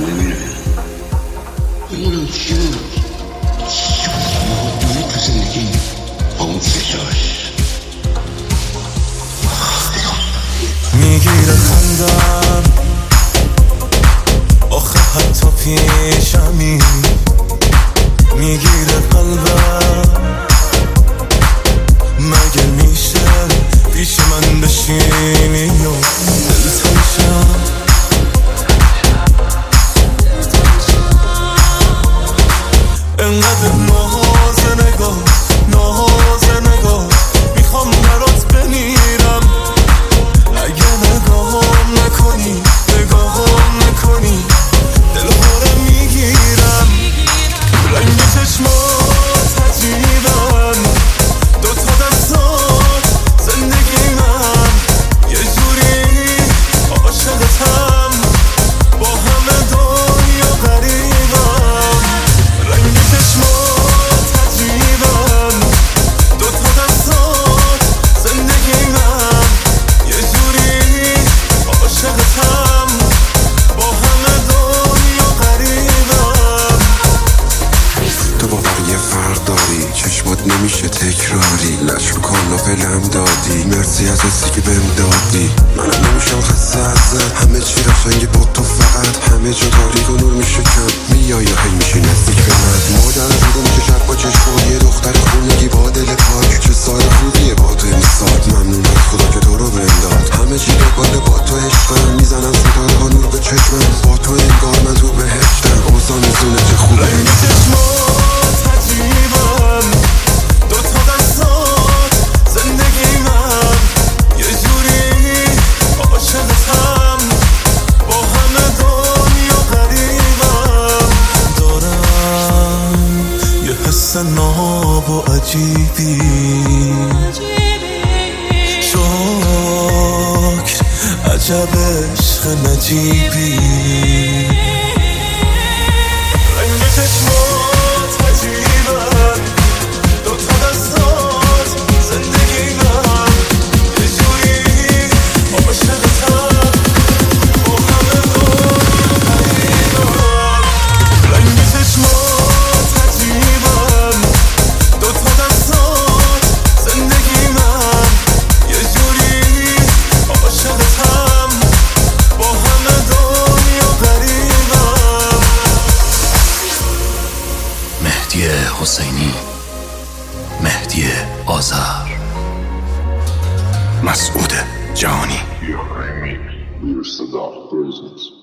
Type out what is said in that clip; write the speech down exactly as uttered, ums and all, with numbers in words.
نمیره. ببینم چی بود چی بود دوری تو زندگی با اون فشاش میگیره خندم آخه حتی پیشمی میگیره قلبم مگه میشه پیش من بشینی و دل تنشم انقدر ناز نگاه ناز نگاه میخوام برات بمیرم اگه نگاهم نکنی نگاهم نکنی دلهاره میگیرم رنگ چشمات عجیبن دوتا دستات زندگی من یه جوری عاشقتم با همه دنیا غریبم رنگ چشمات عجیبن دوتا دستات زندگی من یه جوری عاشقتم با همه دنیا غریبم تو باور یه فرق داری چشمات نمیشه تکراری لش رو کاناپلم دادی مرسی از حسی که بهم دادی منم نمیشم خسته ازت همه چی رفنگی با تو فقط همه جا تاریک و نور میشه کم میای یا هی میشه نزدیک به من مادر زوده میشه شب با چشمای دختر خونگی با دل پاک چه سال خوبیه با تو امسال ممنون از خدا که تو رو بهم داد همه چی دنبال با تو عشقم میزنم ستاره ها نور به چشمم با تو انگار من تو بهشتم اوضاع میزونه چه خوبه چشمات عجیبن دوتا دستات زندگی من یه جوری عاشقتم با همه دنیا غریبم دارم یه حس ناب و عجیبی شکر عجب عشق نجیبی رنگ چشمات عجیبن دوتا دستات زندگی من یه جوری عاشقتم با همه دنیا غریبم رنگ چشمات عجیبن دوتا دستات زندگی من یه جوری عاشقتم با همه دنیا غریبم مهدی حسینی، مهدی آذر، مسعود جهانی. Your name is Sadar Presence.